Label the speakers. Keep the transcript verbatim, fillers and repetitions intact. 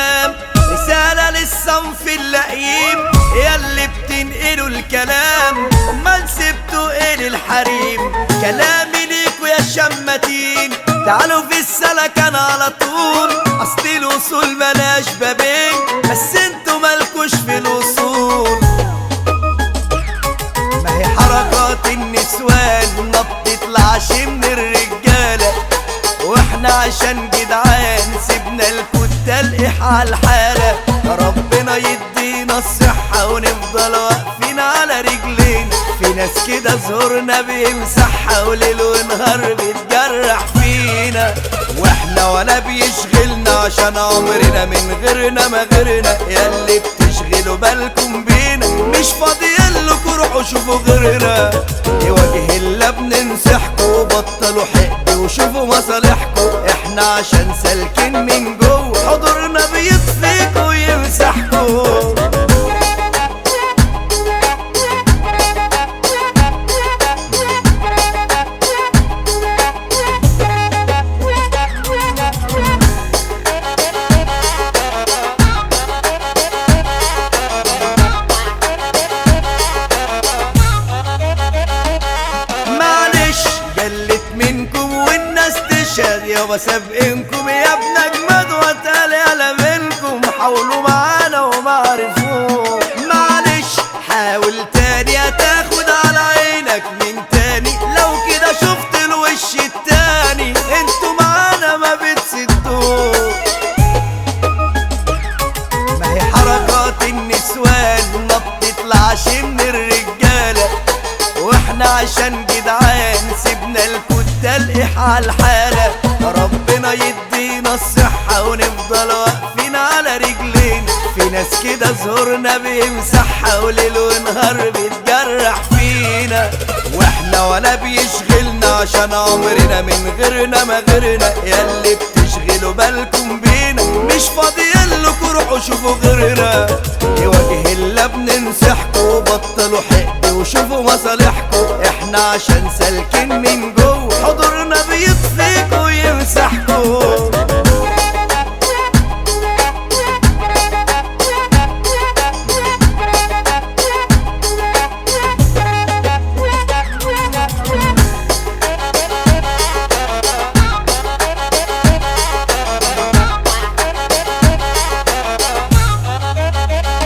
Speaker 1: الكلام، رسالة للصنف اللئيم ياللي بتنقلوا الكلام، امال سبتوا ايه للحريم؟ كلامي ليكوا يا شماتين، تعالوا في السلكان على طول، اصل الوصول ملاش بابين، بس انتوا مالكوش في الوصول. ما هي حركات النسوان ما بتطلعش من الرجالة، واحنا عشان جدعان سيبنا الكتة الإح على الحالة. ربنا يدينا الصحة ونفضل واقفين على رجلين، في ناس كده زهورنا بيمسحها وليل ونهار بيتجرح فينا، واحنا ولا بيشغلنا عشان عمرنا من غيرنا ما غيرنا. ياللي بتشغلوا بالكم بينا مش فاضيينلكوا، روحوا شوفوا غيرنا. لوجه الله بننصحكوا بطلوا حقد وشوفوا مصالحكوا، احنا عشان سالكين من جوه حضورنا بيطفيكوا ويمسحكوا. يابا سابقينكم يا ابن اجمد واتقال يالا منكم، حاولوا معانا وما عرفوه. معلش حاول تاني هتاخد على عينك من تاني، لو كده شفت الوش التاني انتوا معانا ما بتسدوه. ما هي حركات النسوان ما بتطلعش من الرجالة، واحنا عشان جدعان سيبنا الكتة الإح على الحالة. ربنا يدينا الصحة ونفضل واقفين على رجلين، في ناس كده زهورنا بيمسحها وليل ونهار بيتجرح فينا، واحنا ولا بيشغلنا عشان عمرنا من غيرنا ما غيرنا. ياللي بتشغلوا بالكم بينا مش فاضيينلكوا، روحوا شوفوا غيرنا. لوجه الله بننصحكوا بطلوا حقد وشوفوا مصالحكوا، احنا عشان سالكين